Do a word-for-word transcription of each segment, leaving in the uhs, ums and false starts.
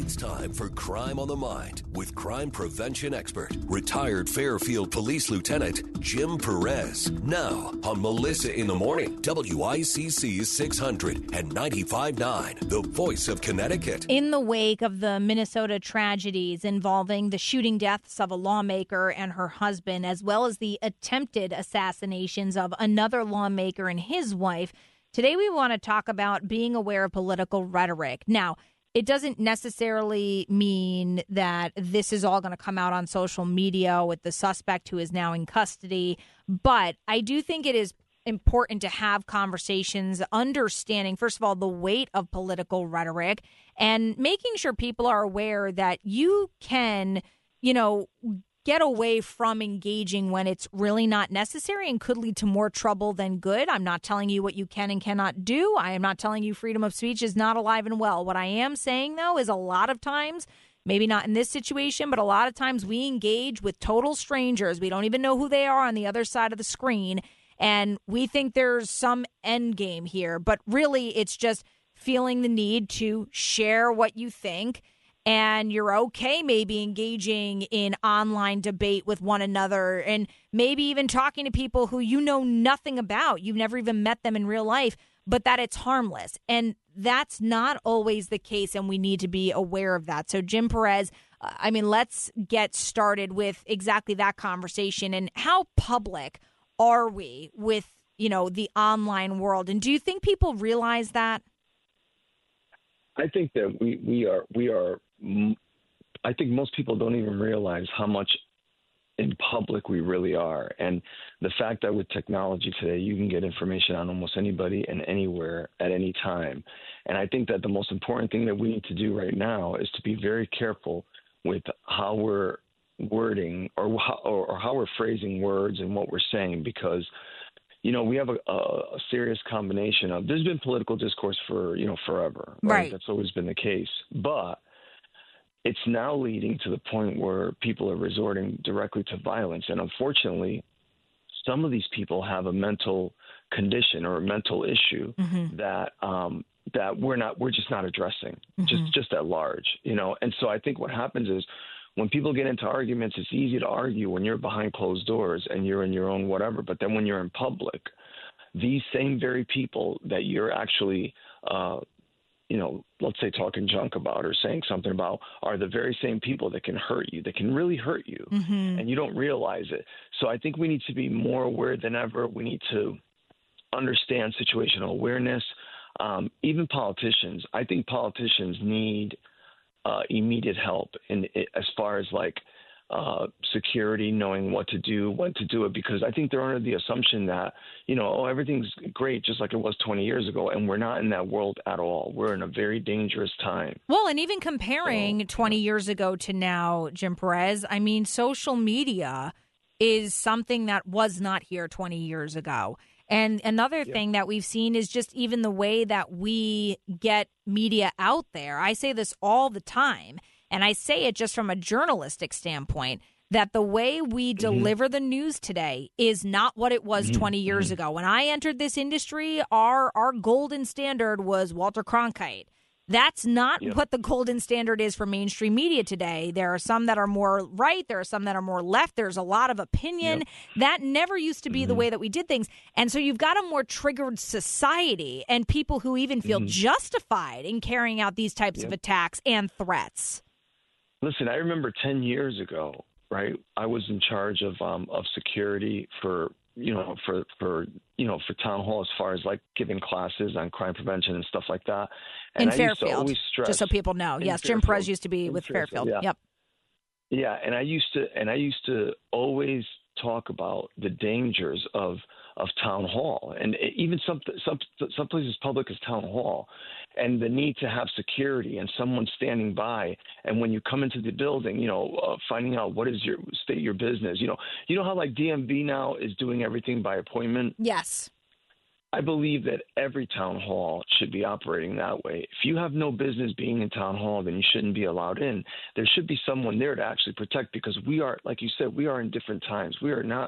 It's time for Crime on the Mind with crime prevention expert, retired Fairfield Police Lieutenant Jim Perez. Now on Melissa in the Morning, W I C C six hundred and ninety-five point nine, the voice of Connecticut. In the wake of the Minnesota tragedies involving the shooting deaths of a lawmaker and her husband, as well as the attempted assassinations of another lawmaker and his wife, today we want to talk about being aware of political rhetoric. Now, it doesn't necessarily mean that this is all going to come out on social media with the suspect who is now in custody, but I do think it is important to have conversations understanding, first of all, the weight of political rhetoric and making sure people are aware that you can, you know, get away from engaging when it's really not necessary and could lead to more trouble than good. I'm not telling you what you can and cannot do. I am not telling you freedom of speech is not alive and well. What I am saying, though, is a lot of times, maybe not in this situation, but a lot of times we engage with total strangers. We don't even know who they are on the other side of the screen. And we think there's some end game here. But really, it's just feeling the need to share what you think. And you're okay maybe engaging in online debate with one another and maybe even talking to people who you know nothing about. You've never even met them in real life, but that it's harmless. And that's not always the case, and we need to be aware of that. So, Jim Perez, uh, I mean, let's get started with exactly that conversation. And how public are we with, you know, the online world? And do you think people realize that? I think that we, we are we are. I think most people don't even realize how much in public we really are. And the fact that with technology today, you can get information on almost anybody and anywhere at any time. And I think that the most important thing that we need to do right now is to be very careful with how we're wording or how, or how we're phrasing words and what we're saying, because you know, we have a, a, a serious combination of, there's been political discourse for, you know, forever. Right? Right. That's always been the case. But it's now leading to the point where people are resorting directly to violence. And unfortunately, some of these people have a mental condition or a mental issue mm-hmm. that um, that we're not, we're just not addressing, mm-hmm. just just at large, you know. And so I think what happens is when people get into arguments, it's easy to argue when you're behind closed doors and you're in your own whatever. But then when you're in public, these same very people that you're actually uh, you know, let's say talking junk about or saying something about are the very same people that can hurt you, that can really hurt you, mm-hmm. and you don't realize it. So I think we need to be more aware than ever. We need to understand situational awareness. Um, even politicians, I think politicians need uh, immediate help in as far as like uh, security, knowing what to do, when to do it, because I think they're under the assumption that, you know, oh, everything's great, just like it was twenty years ago. And we're not in that world at all. We're in a very dangerous time. Well, and even comparing so, twenty years ago to now, Jim Perez, I mean, social media is something that was not here twenty years ago. And another yeah. thing that we've seen is just even the way that we get media out there. I say this all the time. And I say it just from a journalistic standpoint, that the way we mm-hmm. deliver the news today is not what it was mm-hmm. twenty years mm-hmm. ago. When I entered this industry, our our golden standard was Walter Cronkite. That's not yep. what the golden standard is for mainstream media today. There are some that are more right. There are some that are more left. There's a lot of opinion. Yep. That never used to be mm-hmm. the way that we did things. And so you've got a more triggered society and people who even feel mm-hmm. justified in carrying out these types yep. of attacks and threats. Listen, I remember ten years ago, right? I was in charge of um, of security for, you know, for, for, you know, for town hall as far as like giving classes on crime prevention and stuff like that. And in I Fairfield, used to always stress, just so people know. Yes, Fairfield, Jim Perez used to be with Fairfield. Fairfield. Yeah. Yep. Yeah, and I used to, and I used to always talk about the dangers of of town hall, and even some some some places public as town hall, and the need to have security and someone standing by. And when you come into the building, you know, uh, finding out what is your state your business. You know, you know how like D M V now is doing everything by appointment. Yes. I believe that every town hall should be operating that way. If you have no business being in town hall, then you shouldn't be allowed in. There should be someone there to actually protect, because we are, like you said, we are in different times. We are not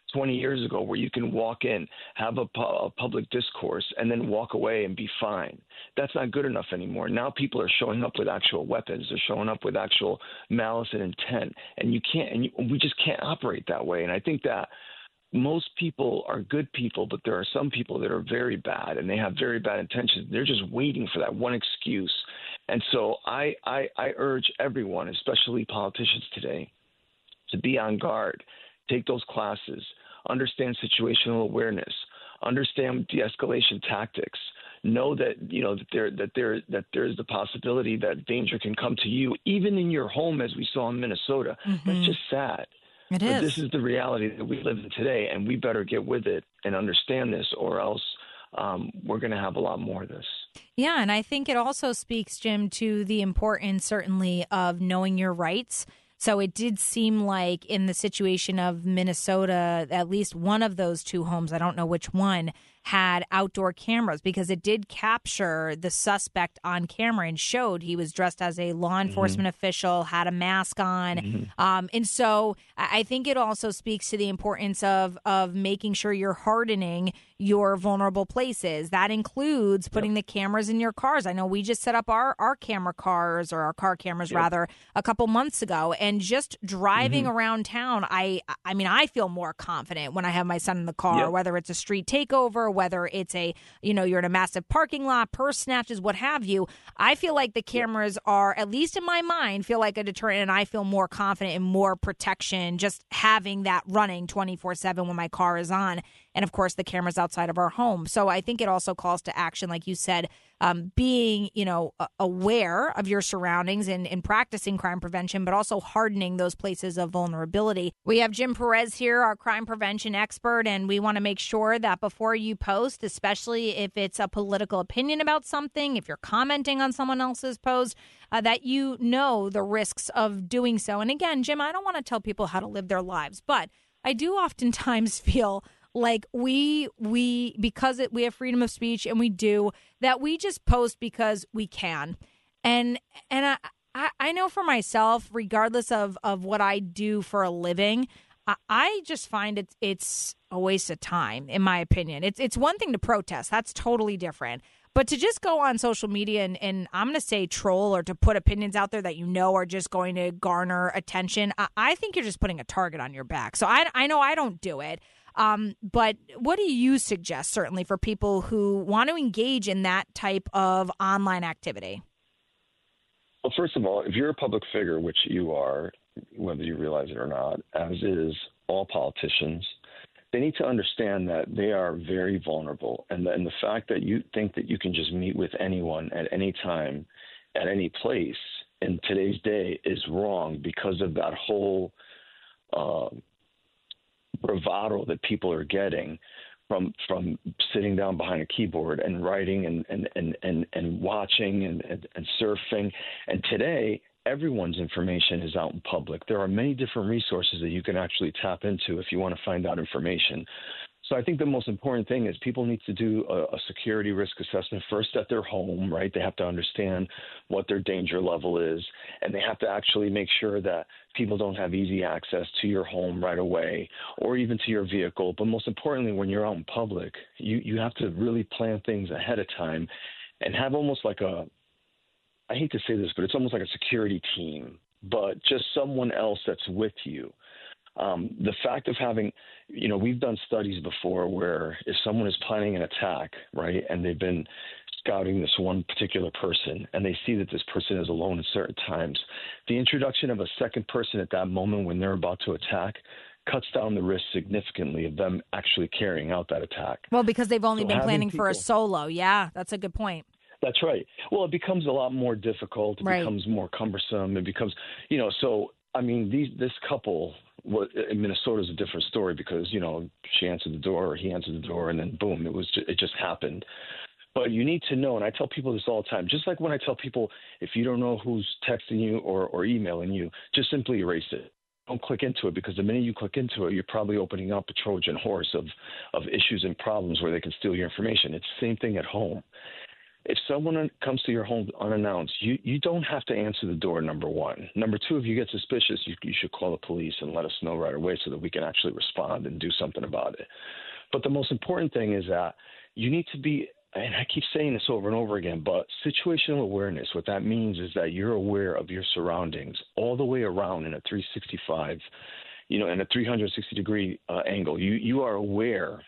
twenty years ago where you can walk in, have a, pu- a public discourse, and then walk away and be fine. That's not good enough anymore. Now people are showing up with actual weapons. They're showing up with actual malice and intent, and you can't. And you, we just can't operate that way. And I think that most people are good people, but there are some people that are very bad, and they have very bad intentions. They're just waiting for that one excuse. And so I, I, I urge everyone, especially politicians today, to be on guard. Take those classes, understand situational awareness, understand de-escalation tactics. Know that you know that there that there that there's the possibility that danger can come to you, even in your home, as we saw in Minnesota. Mm-hmm. That's just sad. It but is. This is the reality that we live in today, and we better get with it and understand this, or else um, we're going to have a lot more of this. Yeah, and I think it also speaks, Jim, to the importance, certainly, of knowing your rights. So it did seem like in the situation of Minnesota, at least one of those two homes, I don't know which one, had outdoor cameras because it did capture the suspect on camera and showed he was dressed as a law enforcement mm-hmm. official, had a mask on. Mm-hmm. Um, and so I think it also speaks to the importance of of making sure you're hardening your vulnerable places. That includes putting yep. the cameras in your cars. I know we just set up our, our camera cars or our car cameras yep. rather a couple months ago, and just driving mm-hmm. around town, I I mean, I feel more confident when I have my son in the car, yep. whether it's a street takeover, whether it's a, you know, you're in a massive parking lot, purse snatches, what have you. I feel like the cameras are, at least in my mind, feel like a deterrent, and I feel more confident and more protection just having that running twenty-four seven when my car is on. And, of course, the cameras outside of our home. So I think it also calls to action, like you said, um, being, you know, aware of your surroundings and, and practicing crime prevention, but also hardening those places of vulnerability. We have Jim Perez here, our crime prevention expert, and we want to make sure that before you post, especially if it's a political opinion about something, if you're commenting on someone else's post, uh, that you know the risks of doing so. And again, Jim, I don't want to tell people how to live their lives, but I do oftentimes feel like we we because it, we have freedom of speech, and we do that, we just post because we can. And and I, I, I know for myself, regardless of, of what I do for a living, I, I just find it's it's a waste of time, in my opinion. It's it's one thing to protest. That's totally different. But to just go on social media and, and I'm going to say troll, or to put opinions out there that you know are just going to garner attention, I, I think you're just putting a target on your back. So I, I know I don't do it. Um, but what do you suggest, certainly, for people who want to engage in that type of online activity? Well, first of all, if you're a public figure, which you are, whether you realize it or not, as is all politicians, they need to understand that they are very vulnerable. And, and the fact that you think that you can just meet with anyone at any time, at any place in today's day is wrong, because of that whole uh, bravado that people are getting from from sitting down behind a keyboard and writing and and and and, and watching and, and, and surfing. And today, everyone's information is out in public. There are many different resources that you can actually tap into if you want to find out information. So I think the most important thing is people need to do a, a security risk assessment first at their home, right? They have to understand what their danger level is, and they have to actually make sure that people don't have easy access to your home right away, or even to your vehicle. But most importantly, when you're out in public, you, you have to really plan things ahead of time and have almost like a, I hate to say this, but it's almost like a security team, but just someone else that's with you. Um, the fact of having, you know, we've done studies before where if someone is planning an attack, right, and they've been scouting this one particular person, and they see that this person is alone at certain times, the introduction of a second person at that moment when they're about to attack cuts down the risk significantly of them actually carrying out that attack. Well, because they've only so been planning people, for a solo. Yeah, that's a good point. That's right. Well, it becomes a lot more difficult. It right. becomes more cumbersome. It becomes, you know, so, I mean, these this couple, what, in Minnesota is a different story because, you know, she answered the door or he answered the door, and then boom, it was just, it just happened. But you need to know, and I tell people this all the time, just like when I tell people, if you don't know who's texting you or, or emailing you, just simply erase it. Don't click into it, because the minute you click into it, you're probably opening up a Trojan horse of, of issues and problems where they can steal your information. It's the same thing at home. if someone comes to your home unannounced, you, you don't have to answer the door, number one. Number two, if you get suspicious, you, you should call the police and let us know right away so that we can actually respond and do something about it. But the most important thing is that you need to be, and I keep saying this over and over again, but situational awareness, what that means is that you're aware of your surroundings all the way around in a three sixty-five, you know, in a three hundred sixty degree uh, angle. You you are aware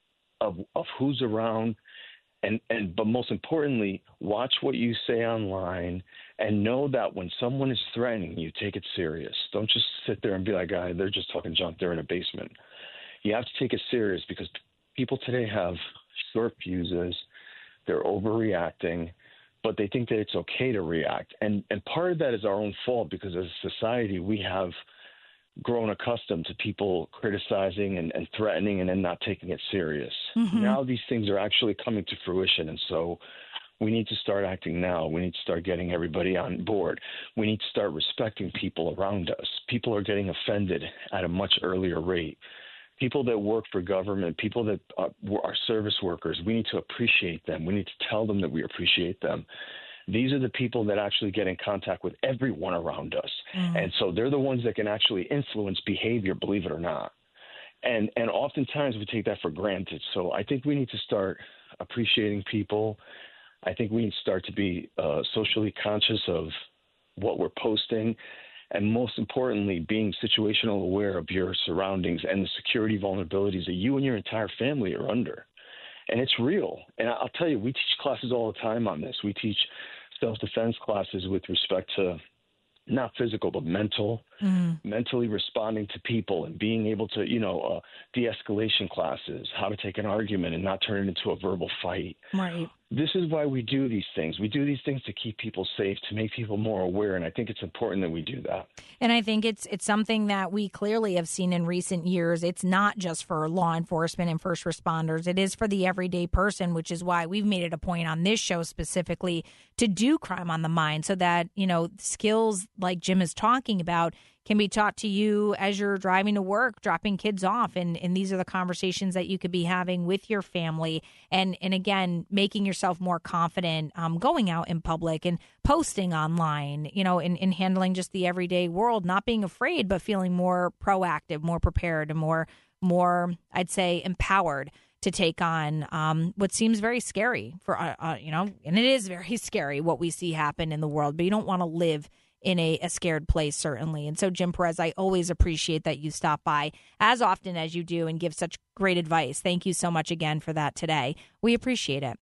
of of who's around. And, and but most importantly, watch what you say online and know that when someone is threatening you, take it serious. Don't just sit there and be like, "Ah, they're just talking junk. They're in a basement." You have to take it serious because people today have short fuses. They're overreacting, but they think that it's okay to react. And and part of that is our own fault because as a society, we have grown accustomed to people criticizing and, and threatening and then not taking it serious. Mm-hmm. Now these things are actually coming to fruition, and so we need to start acting now. We need to start getting everybody on board. We need to start respecting people around us. People are getting offended at a much earlier rate. People that work for government, people that are, are service workers, we need to appreciate them. We need to tell them that we appreciate them. These are the people that actually get in contact with everyone around us. Mm. And so they're the ones that can actually influence behavior, believe it or not. And and oftentimes we take that for granted. So I think we need to start appreciating people. I think we need to start to be uh, socially conscious of what we're posting. And most importantly, being situational aware of your surroundings and the security vulnerabilities that you and your entire family are under. And it's real. And I'll tell you, we teach classes all the time on this. We teach self-defense classes with respect to not physical, but mental, mm. mentally responding to people and being able to, you know, uh, de-escalation classes, how to take an argument and not turn it into a verbal fight. Right. This is why we do these things. We do these things to keep people safe, to make people more aware, and I think it's important that we do that. And I think it's it's something that we clearly have seen in recent years. It's not just for law enforcement and first responders. It is for the everyday person, which is why we've made it a point on this show specifically to do Crime on the Mind so that, you know, skills like Jim is talking about can be taught to you as you're driving to work, dropping kids off. And, and these are the conversations that you could be having with your family. And, and again, making yourself more confident um, going out in public and posting online, you know, and, and handling just the everyday world, not being afraid, but feeling more proactive, more prepared, and more, more, I'd say, empowered to take on um, what seems very scary for, uh, uh, you know, and it is very scary what we see happen in the world, but you don't want to live in a, a scared place, certainly. And so, Jim Perez, I always appreciate that you stop by as often as you do and give such great advice. Thank you so much again for that today. We appreciate it.